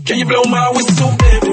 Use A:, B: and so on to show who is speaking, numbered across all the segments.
A: Can you blow my whistle, baby?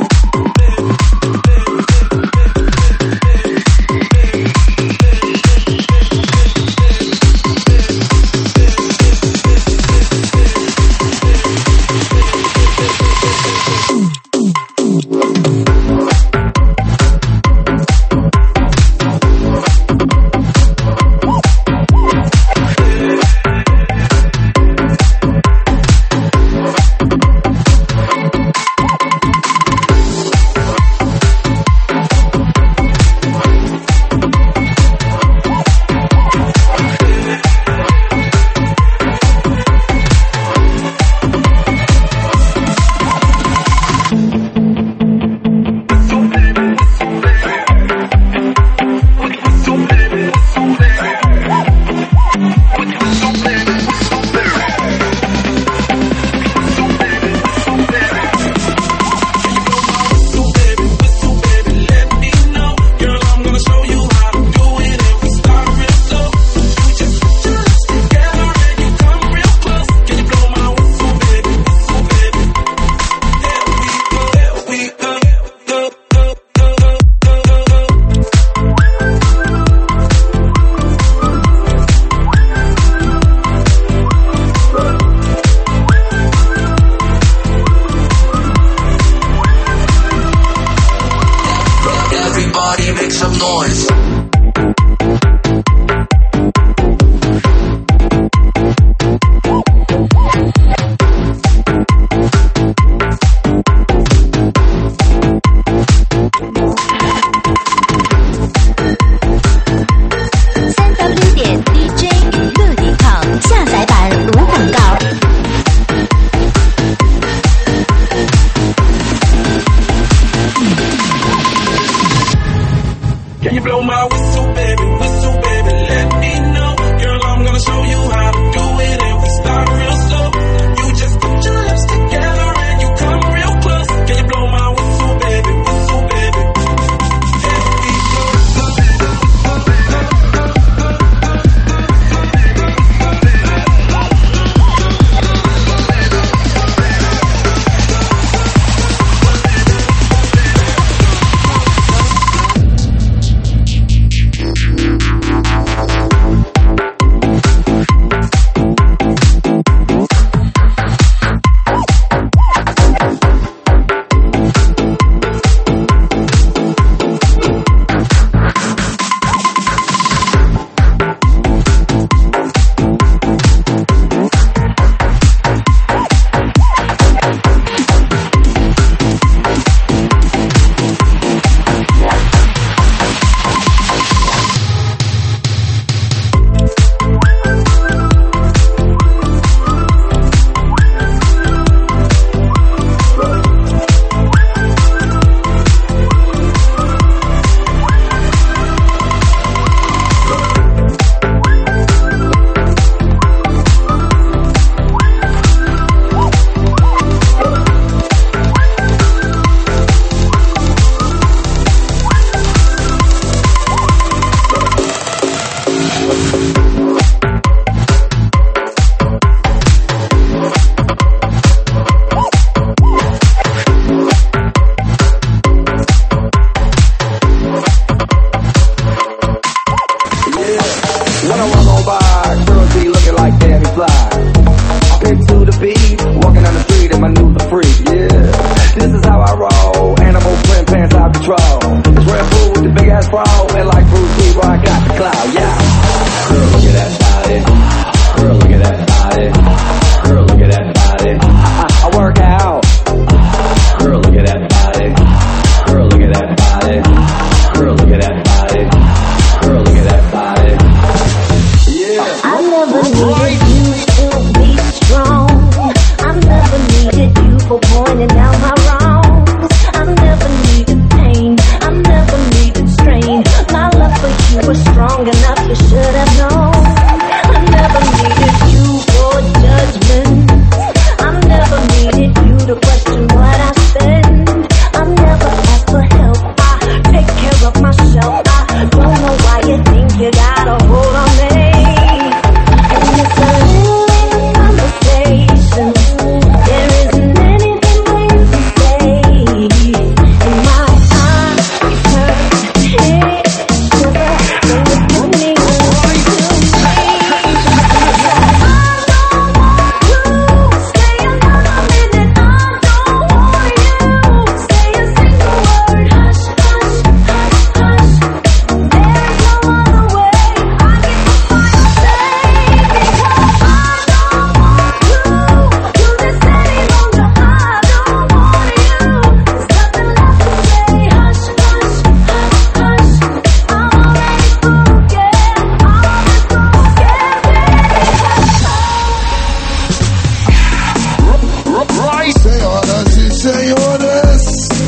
B: Senhoras e senhores,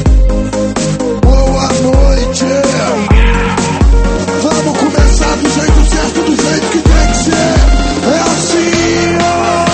B: boa noite. Vamos começar do jeito certo, do jeito que tem que ser. É assim, ó.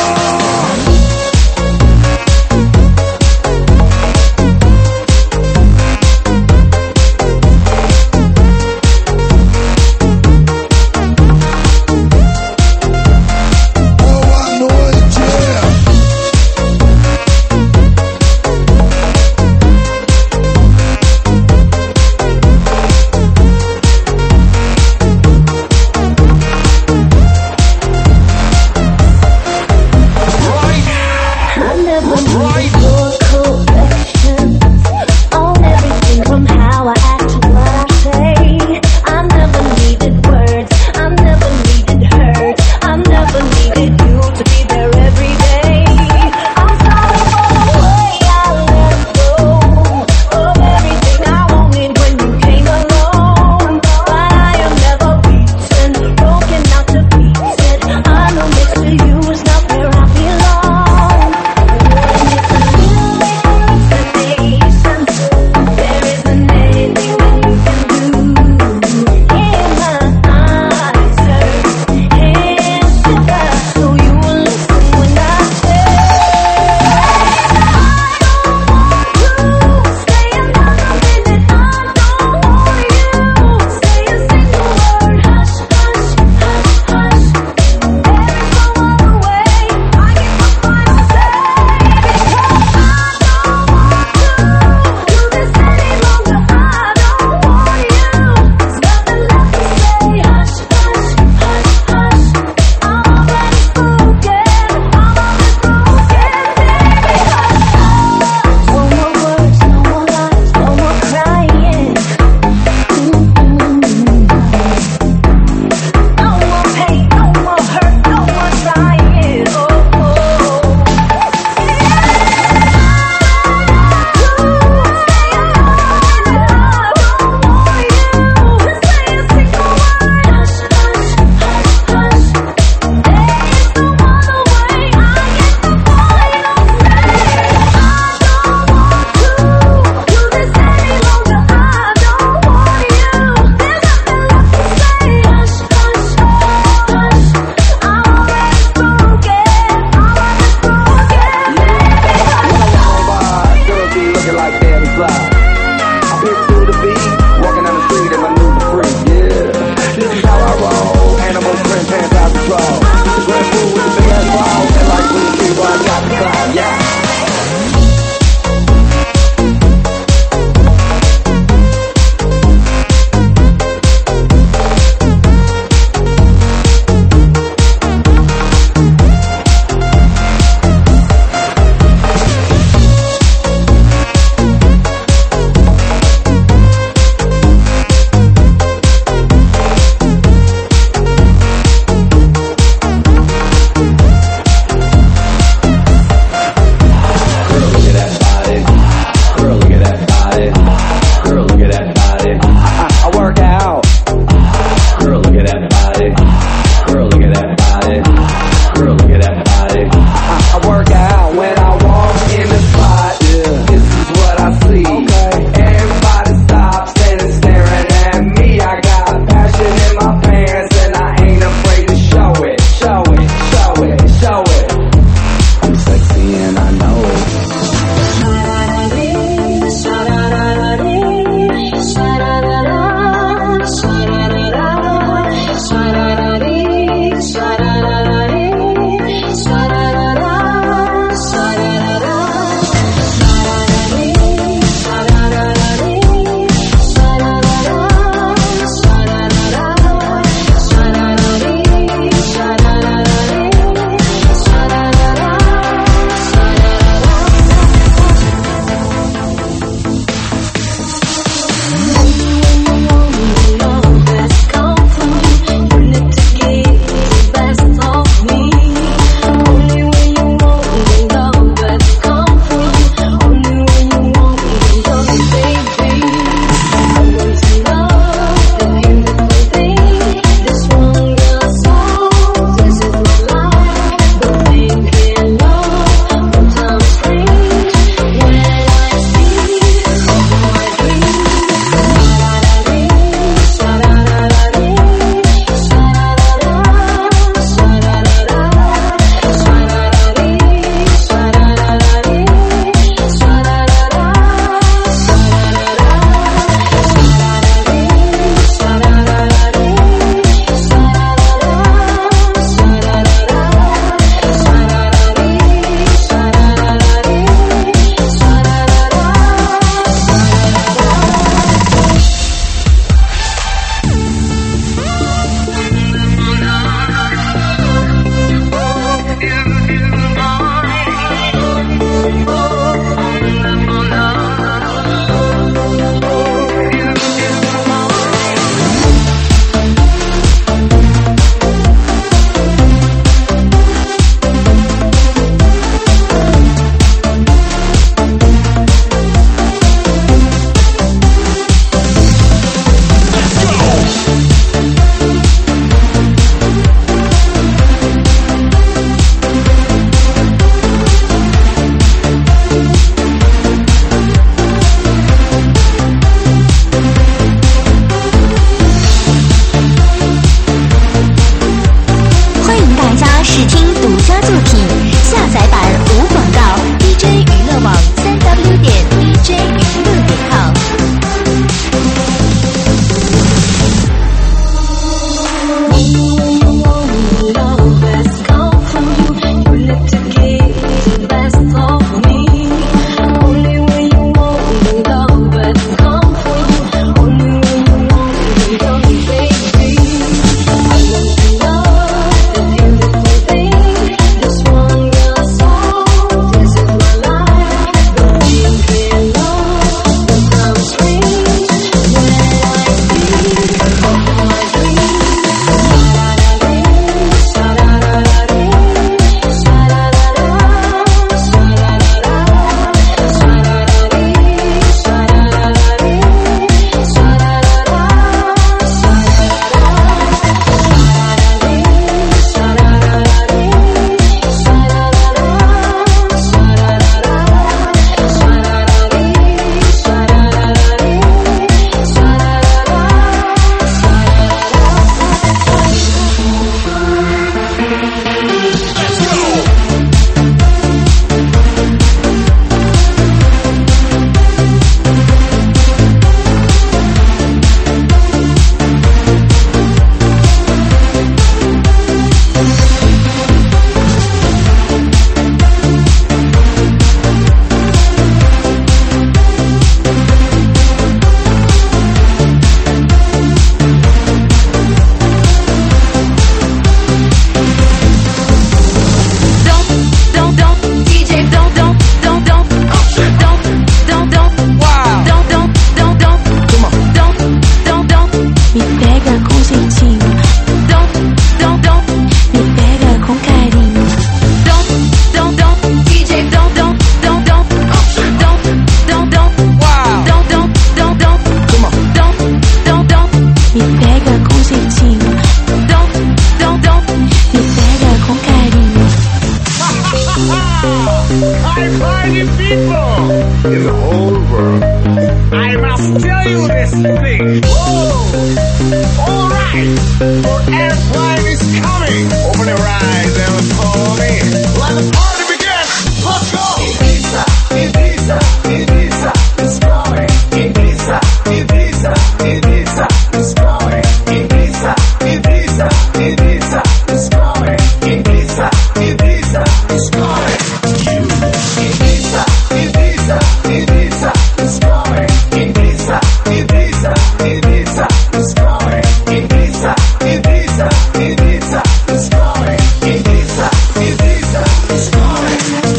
C: in the whole world. I must tell you this thing. Whoa! Alright! For airplane is coming. Open your eyes and follow me. Let the party begin. Let's go! Ibiza, Ibiza, Ibiza is coming. Ibiza, Ibiza, Ibiza is coming. Ibiza, Ibiza, Ibiza is coming. Ibiza, Ibiza is coming. Ibiza, Ibiza, Ibiza is coming. Ibiza, Ibiza, Ibiza is coming. Ibiza, Ibiza, Ibiza is coming. Ibiza, Ibiza is coming.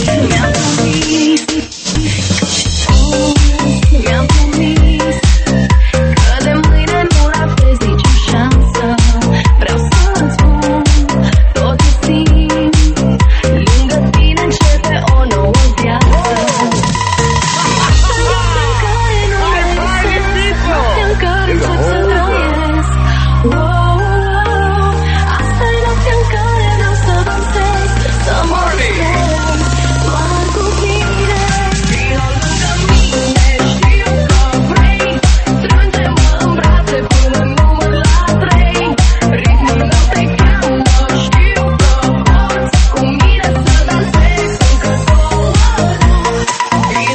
D: Mi-am promis că de mâine nu la vezi nicio șansă. Vreau să-ți spun tot ce simt. Lângă tine începe o nouă viață. Asta e noaptea în care nu mai visez, noaptea în care încep să trăiesc. Asta e noaptea în care vreau să dansez, să mă distrez doar cu tine. Vino lângă mine, știu că vrei, strânge-mă în brațe până număr la 3. Ritmul meu te cheamă, știu că poți cu mine să dansezi încă 2 luni. Vino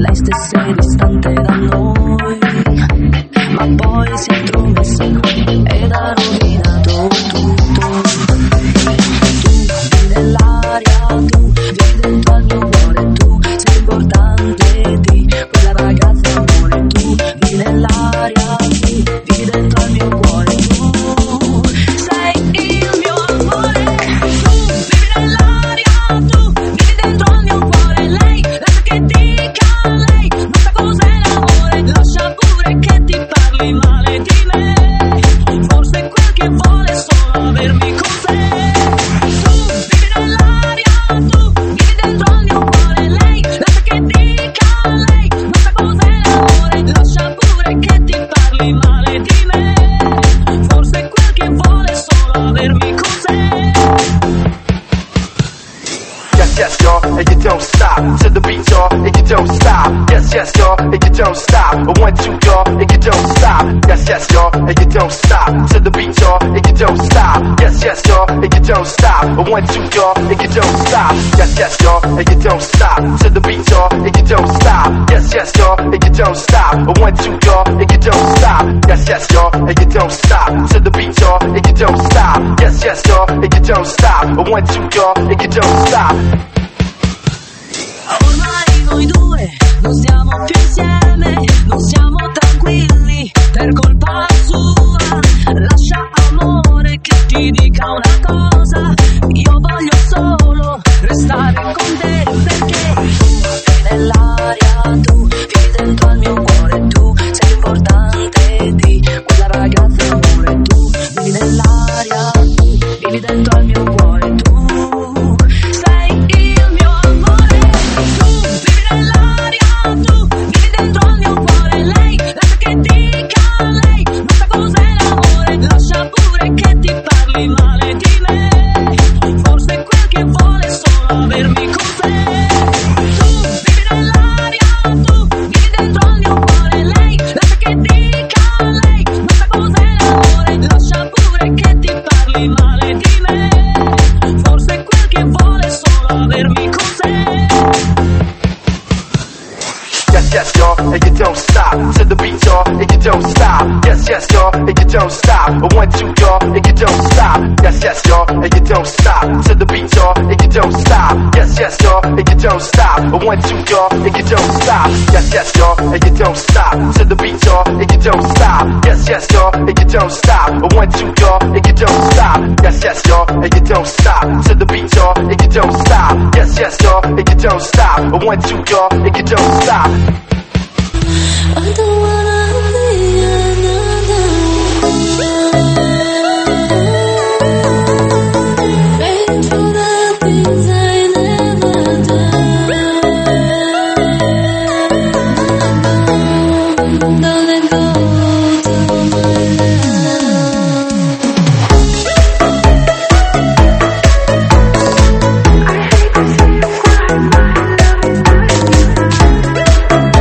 D: lei stessa è distante da noi, ma poi si è intromessa ed ha rovinato tutto. Tu vivi nell'aria, tu vivi dentro al mio cuore, tu sei importante di quella ragazza amore, tu vivi nell'aria, tu vivi dentro al mio cuore, tu sei il mio amore, tu vivi nell'aria, tu vivi dentro al mio cuore, lei lascia che dica lei, non sa cos'è l'amore, lascia pure che ti parli male di me, forse quel che vuole è solo avermi con sé. Tu vivi nell'aria, tu vivi dentro al mio cuore, lei lascia che dica lei, non sa cos'è l'amore, lascia pure che ti parli male di me, forse quel che vuole è solo avermi con sé.
C: Yes, yes, y'all, and you don't stop to the beat, y'all, and you don't stop. Yes, yes, y'all, and you don't stop. 1, 2, y'all, and you don't stop. Yes, yes, y'all, and you don't stop to the beat, y'all, and you don't stop. Yes, yes, y'all, and you don't stop. 1, 2, y'all, and you don't stop. Yes, yes, y'all, and you don't stop to the beat, y'all, and you don't stop. Yes, yes, y'all, and you don't stop. 1, 2, y'all, and you don't stop. Yes, yes, y'all, and you don't stop to the beat, y'all, and you don't stop. Yes, yes, y'all, and you don't stop. 1, 2, y'all, and you don't stop.
D: Ormai noi due non stiamo più insieme, non siamo tranquilli per colpa sua. Lascia amore che ti dica una cosa, io voglio solo restare con te, perché tu vivi nell'aria, tu vivi dentro al mio cuore, tu sei importante di quella ragazza amore, tu vivi nell'aria, tu vivi dentro al mio cuore, tu sei il mio amore. Tu vivi nell'aria, tu vivi dentro al mio cuore, lei lascia che dica lei, non sa cos'è l'amore, lascia pure che ti parli male di me, forse quel che vuole è solo avermi con sé. Tu vivi nell'aria, tu vivi dentro al mio cuore, lei lascia che dica lei, non sa cos'è l'amore, lascia pure che ti parli male di me, forse quel che vuole è solo avermi con sé.
C: Yes, yes, y'all, and you don't stop to the beat, y'all, and you don't stop. Yes, yes, y'all, and you don't stop. 1, 2, y'all, and you don't stop. Yes, yes, y'all, and you don't stop to the beat, y'all, and you don't stop. Yes, yes, y'all, and you don't stop. 1, 2, y'all, and you don't stop. Yes, yes, y'all, and you don't stop to the beat, y'all, and you don't stop. Yes, yes, y'all, and you don't stop. 1, 2, y'all, and you don't stop. Yes, yes, y'all, and you don't stop to the beat, y'all, and you don't stop. Yes, yes, y'all, and you don't stop. 1, 2, y'all, and you don't stop.
D: I don't wanna be another one. Waiting for the things I never done. Don't let go to my love. I hate to say it, why my love is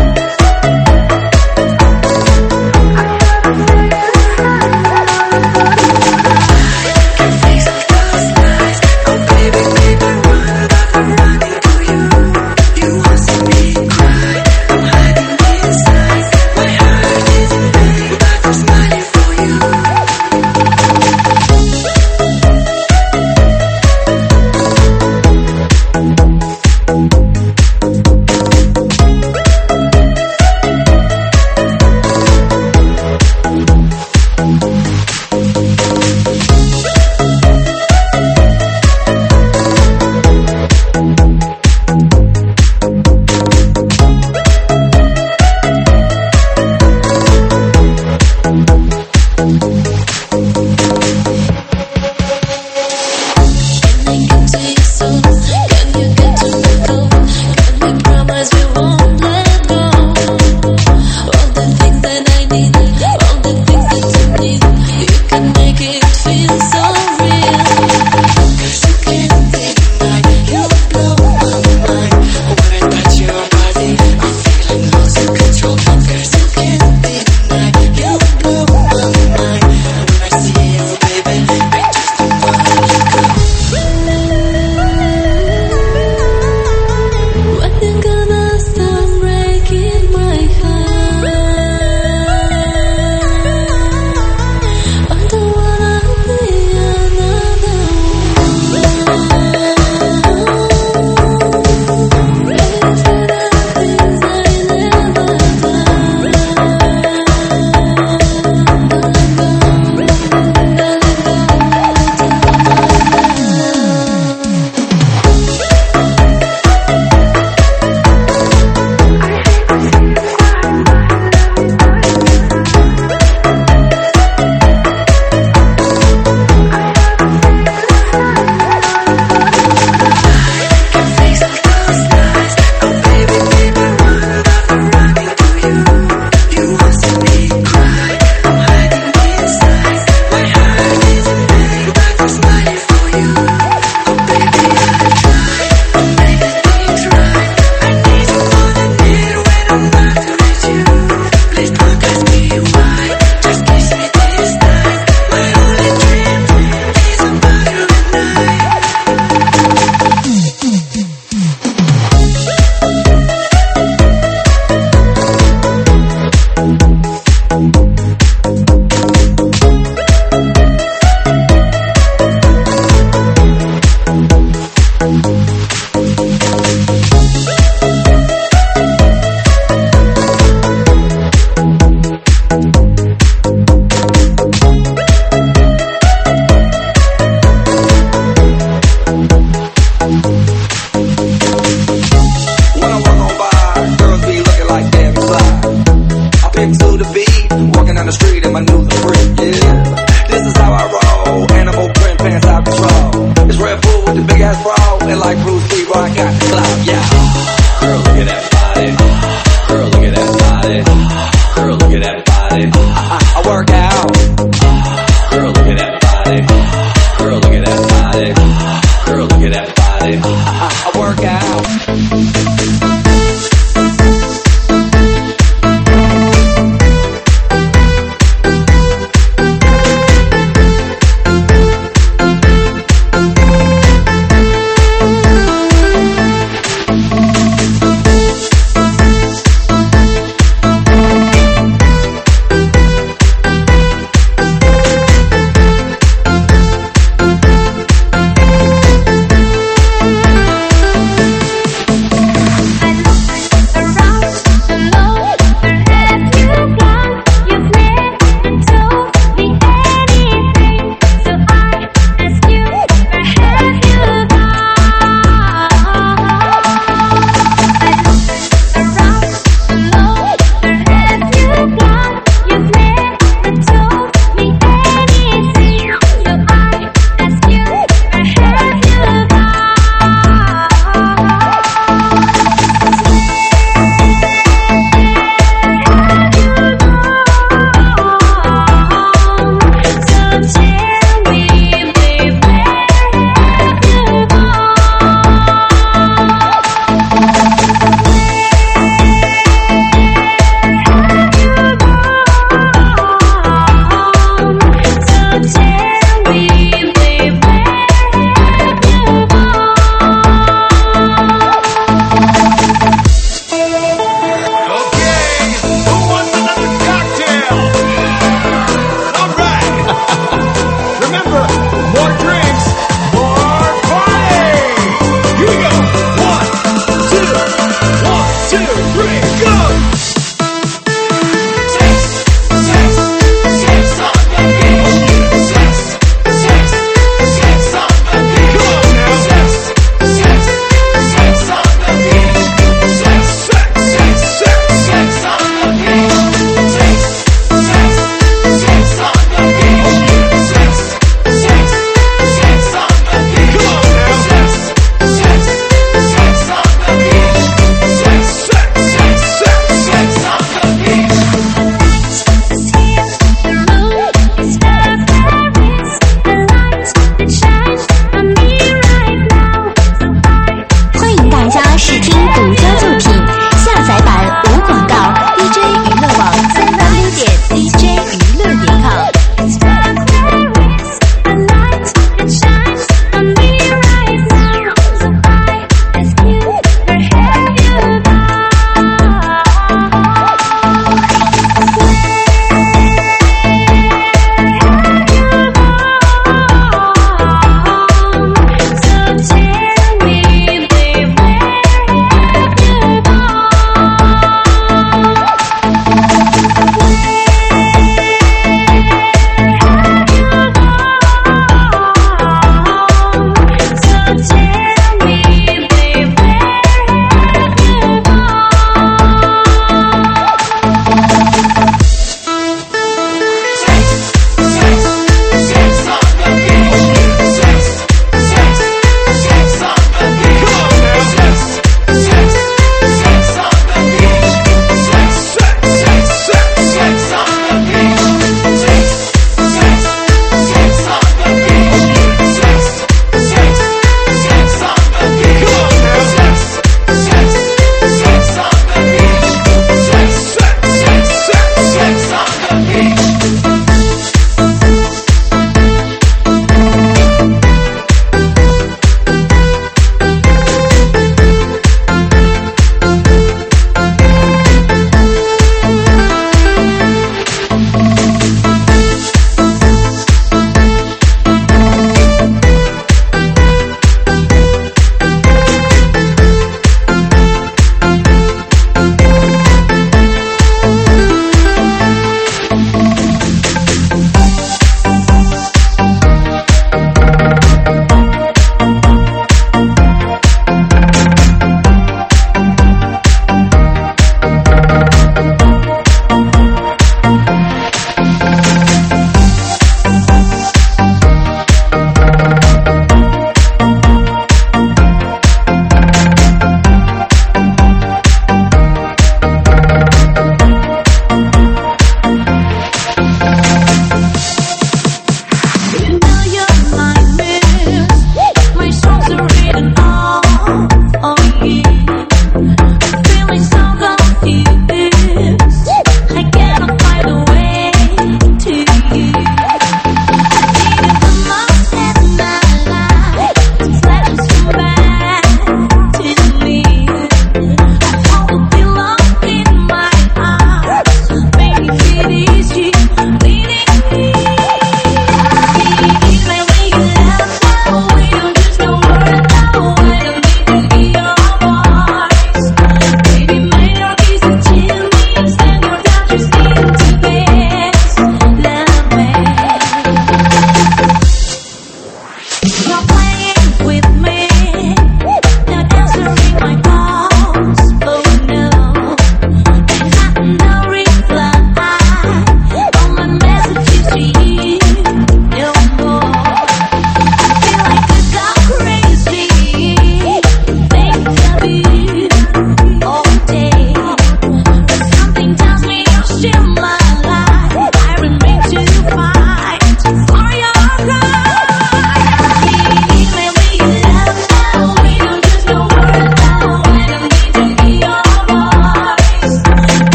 E: tricks to the beat. Walking down the street in my new freak, yeah. This is how I roll. Animal print pants out control. It's Red Bull with the big ass bra. And like Bruce Lee, I got the clout, yeah. Girl, look at that body. Girl, look at that body. Girl, look at that body. I work out. Girl, look at that body. Girl, look at that body. Girl, look at that body. I work out.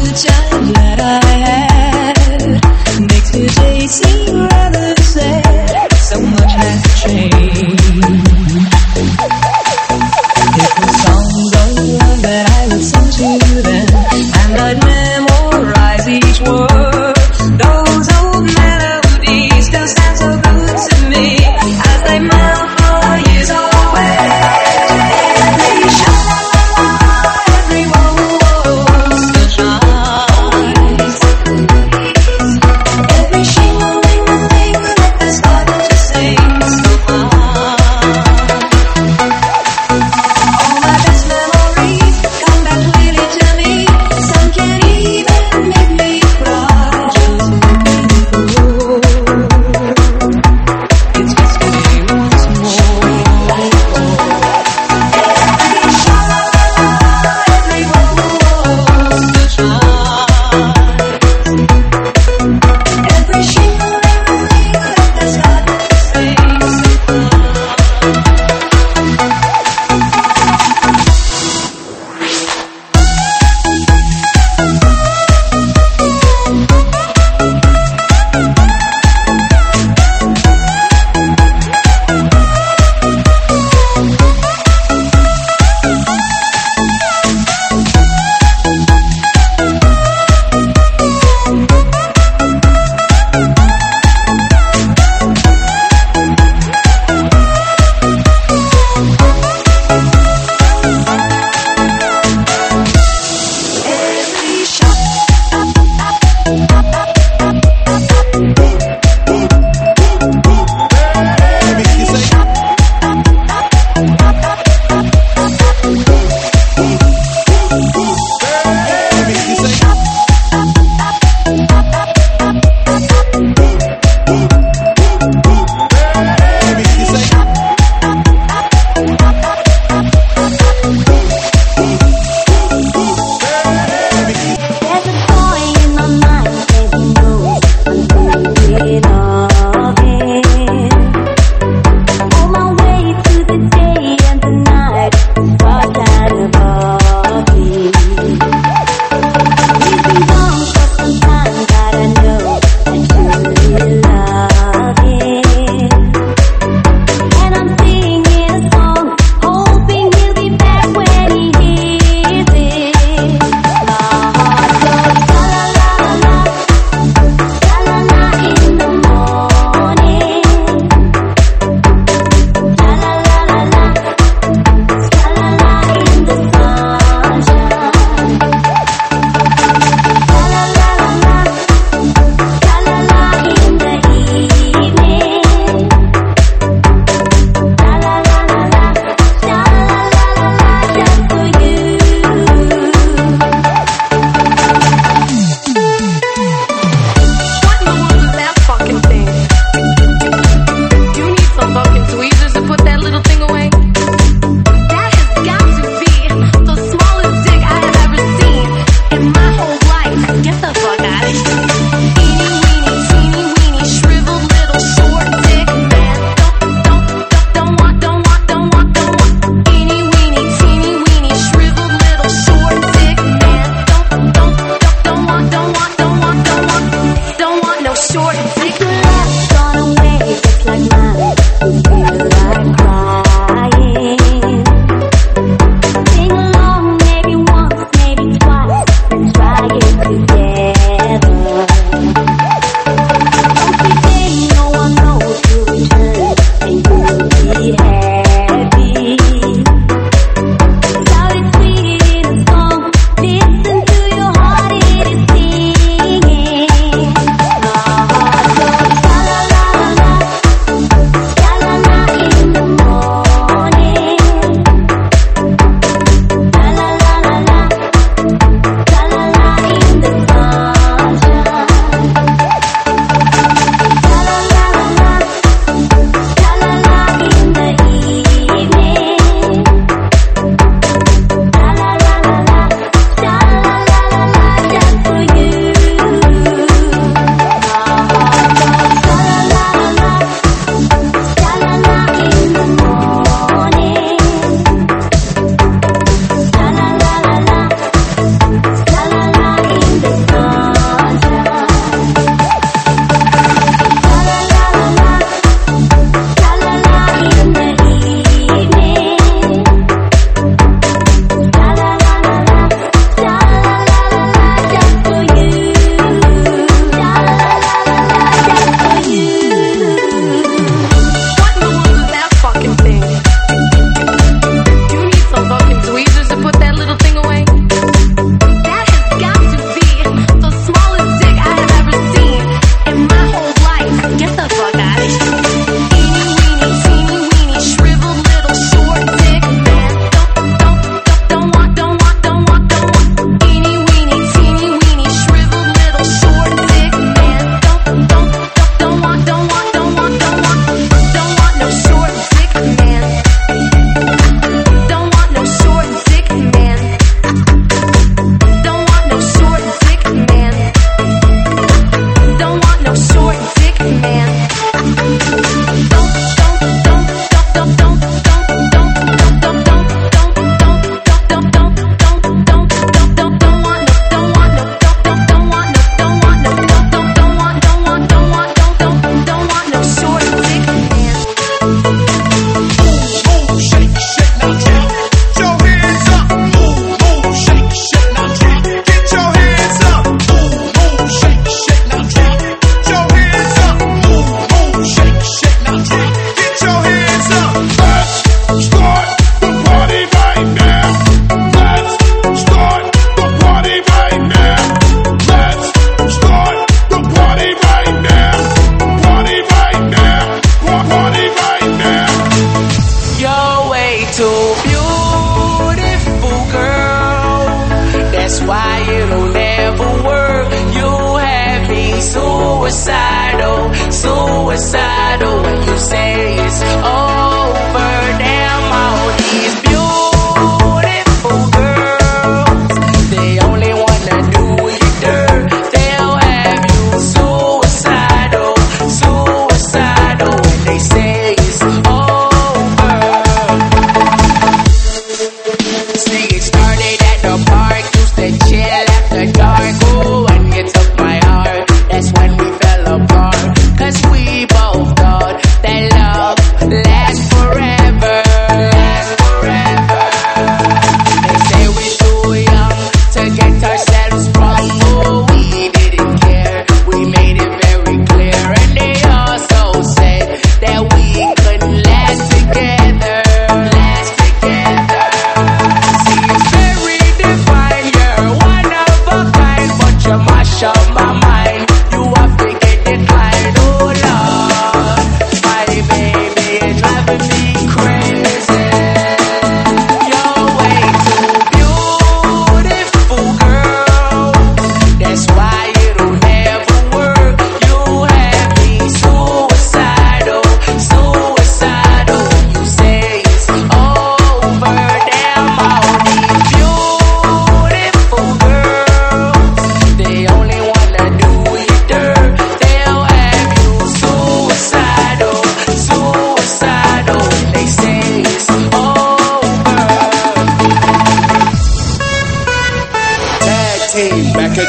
D: time that I had makes today seem rather sad. So much has changed. If the songs of love that I would sing to them, and I'd memorize each word, those old melodies still sound so good to me as they melt for years away. Everyone still shines.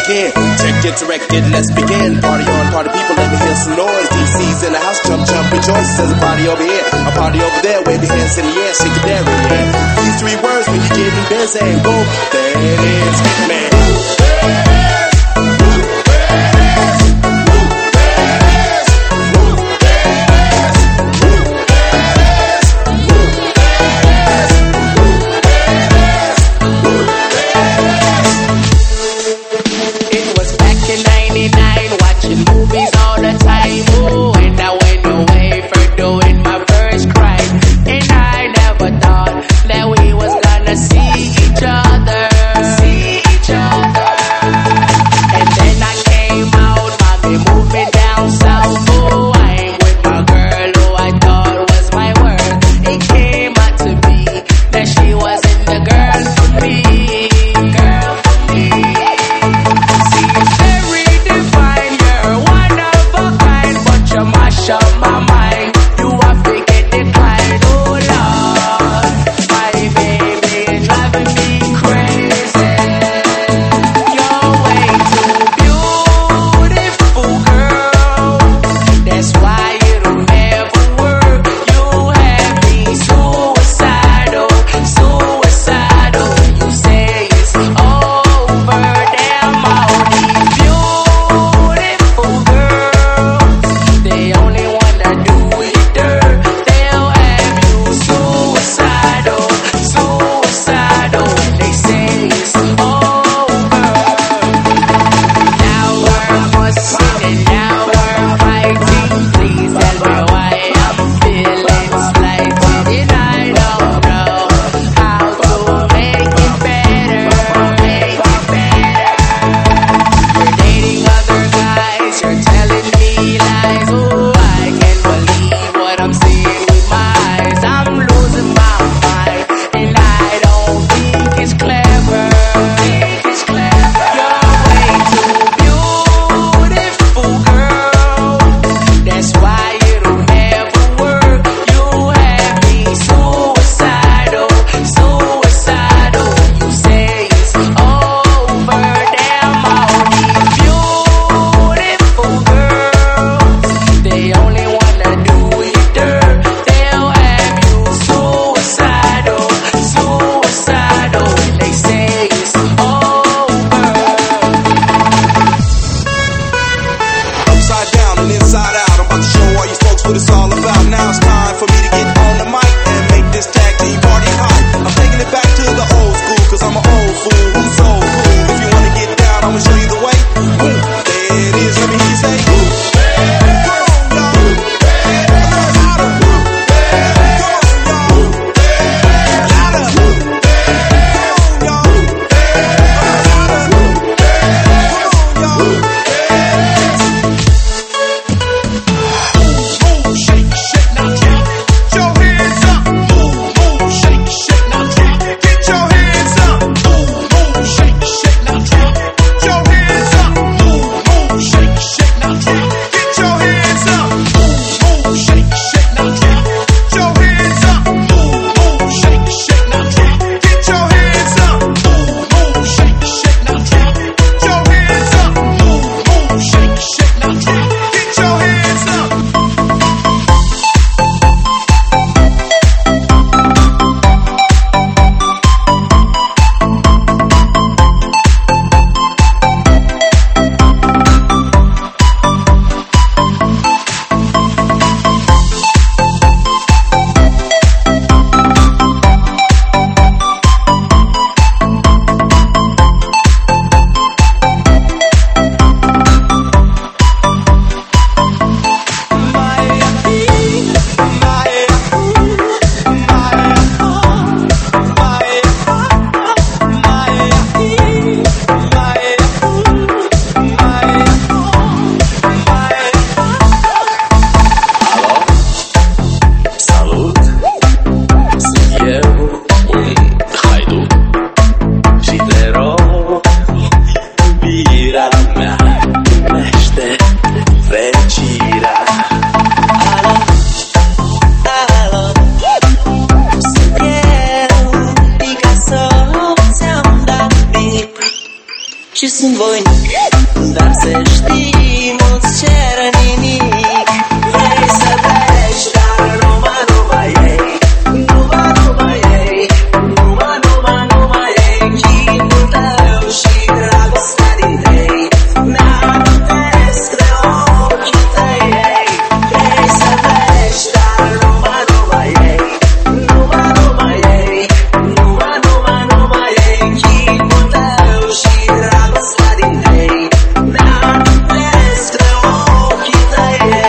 F: again. Check it to record, let's begin. Party on, party people, let me hear some noise. DC's in the house, jump, jump, rejoice. There's a party over here, a party over there. Wave your hands in the air, shake it there, man. These three words when you're getting busy and go. There it is, man.
G: Movies all the time, ooh, and I went away for doing my first crime. And I never thought that we was gonna see each other.
H: dar să știi, nu-ți cer nimic. Vrei să pleci, dar numai ei, numai ei, numai ei, chipul tău și dragostea din tei. Mi-amintesc de ochii tăi. Vrei să pleci, dar numai ei, numai ei, numai ei, chipul tău și dragostea din tei. Mi-amintesc de ochii tăi.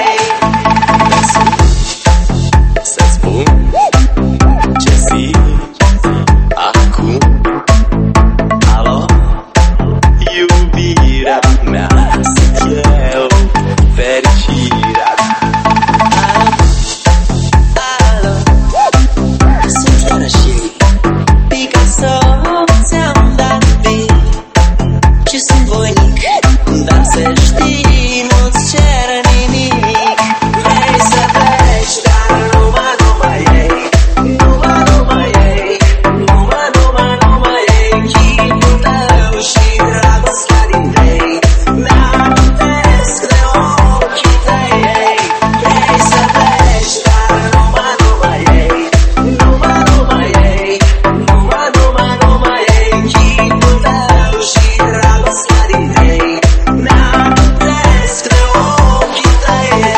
F: Să spun ce zic acum. Alo, iubirea mea, sunt eu, fericirea ta.
H: Alo, sunt iarăși Picasso, ți-am dat vin și sunt voinic, dar să știi, nu-ți cer nimic. Vrei să pleci, dar numai ei, numai ei, numai ei, chipul tău și dragostea din tei. Mi-amintesc de ochii tăi. Vrei să pleci, dar numai ei, numai ei, numai ei, chipul tău și dragostea din tei. Mi-amintesc de ochii tăi.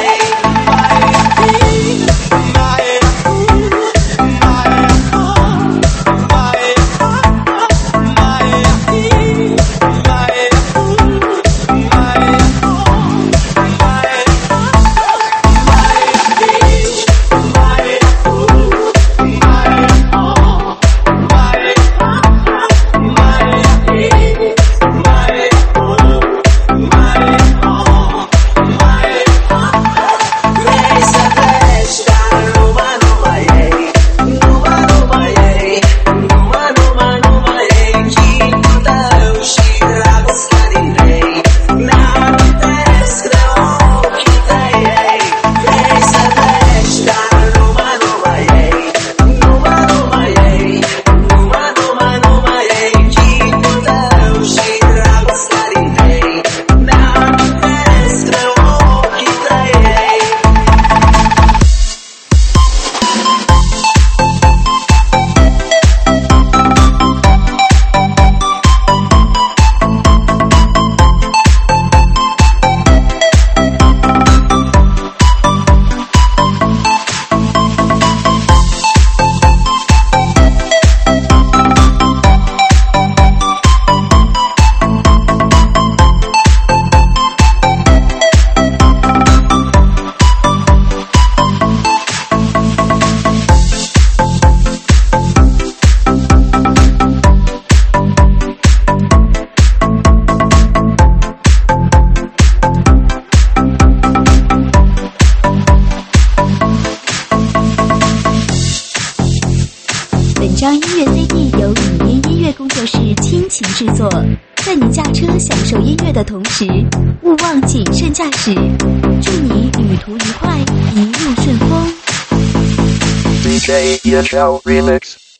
H: Vrei să pleci, dar numai ei, numai ei, numai ei, chipul tău și dragostea din tei. Mi-amintesc de ochii tăi. Vrei să pleci, dar numai ei, numai ei, numai ei, chipul tău și dragostea din tei. Mi-amintesc de ochii tăi.
I: 本张音乐 CD 由李念音乐工作室倾情制作，在你驾车享受音乐的同时，勿忘谨慎驾驶。祝你旅途愉快，一路顺风。
J: DJ EHL Remix